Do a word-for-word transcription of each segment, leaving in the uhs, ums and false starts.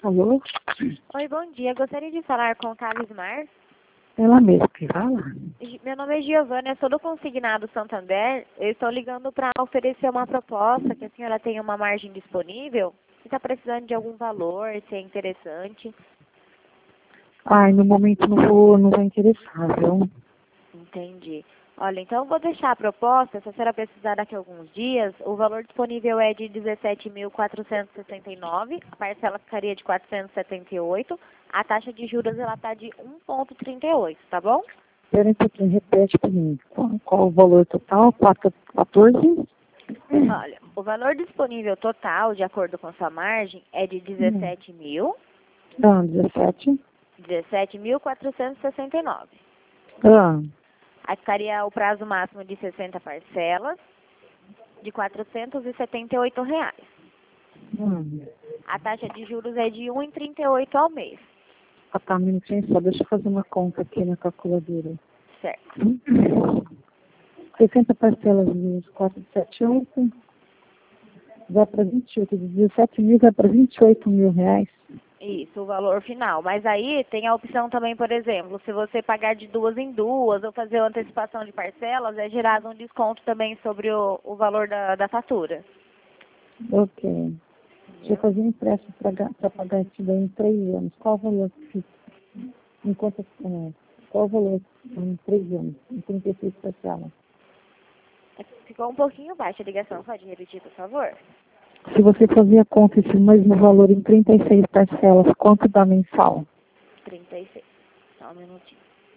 Alô? Oi, bom dia. Gostaria de falar com o Carlos Mar. Ela mesma que fala? Meu nome é Giovana, eu sou do Consignado Santander. Eu estou ligando para oferecer uma proposta que a senhora tem uma margem disponível. Se está precisando de algum valor, se é interessante. Ai, no momento não vou, não vou interessar, viu? Entendi. Olha, então eu vou deixar a proposta, se a senhora precisar daqui a alguns dias, o valor disponível é de dezessete mil quatrocentos e sessenta e nove, a parcela ficaria de quatrocentos e setenta e oito, a taxa de juros ela está de um vírgula trinta e oito, tá bom? Espera um pouquinho, repete para mim. Qual, qual o valor total? quatorze? Olha, o valor disponível total, de acordo com sua margem, é de dezessete mil, Ah, dezessete. dezessete mil quatrocentos e sessenta e nove. Ah, Aí ficaria o prazo máximo de sessenta parcelas, de quatrocentos e setenta e oito reais. hum. A taxa de juros é de um vírgula trinta e oito ao mês. Ah, tá, um minutinho só. Deixa eu fazer uma conta aqui na calculadora. Certo. sessenta parcelas de quatrocentos e setenta e oito. Vai para vinte e oito. De dezessete mil vai para vinte e oito mil reais. Isso, o valor final. Mas aí tem a opção também, por exemplo, se você pagar de duas em duas ou fazer uma antecipação de parcelas, é gerado um desconto também sobre o, o valor da, da fatura. Ok. Deixa eu fazer um empréstimo para pagar isso daí em três anos. Qual o valor que fica? Enquanto, é, qual o valor em três anos? Em trinta e seis parcelas. Ficou um pouquinho baixa a ligação, pode repetir, por favor? Se você fazer a conta esse mesmo valor em trinta e seis parcelas, quanto dá mensal? trinta e seis. Só um minutinho.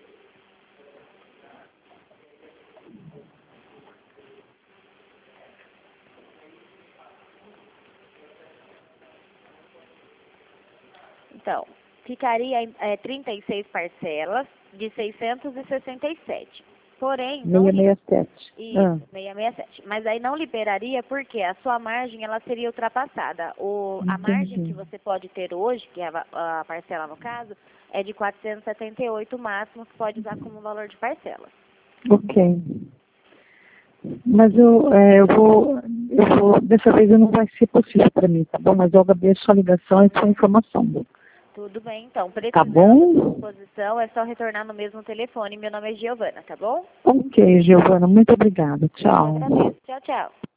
Então, ficaria é, trinta e seis parcelas de seiscentos e sessenta e sete. Porém, não li... seiscentos e sessenta e sete. Isso, Ah, seiscentos e sessenta e sete. Mas aí não liberaria porque a sua margem ela seria ultrapassada. O, a margem que entendi. você pode ter hoje, que é a, a parcela no caso, é de quatrocentos e setenta e oito o máximo que pode usar como valor de parcela. Ok. Mas eu, é, eu, vou, eu vou, dessa vez não vai ser possível para mim, tá bom? Mas eu agradeço a ligação e sua informação. Tudo bem, então. Tá Precisando à bom? disposição, é só retornar no mesmo telefone. Meu nome é Giovana, tá bom? Ok, Giovana, muito obrigada. Eu que Tchau. agradeço. Tchau, tchau.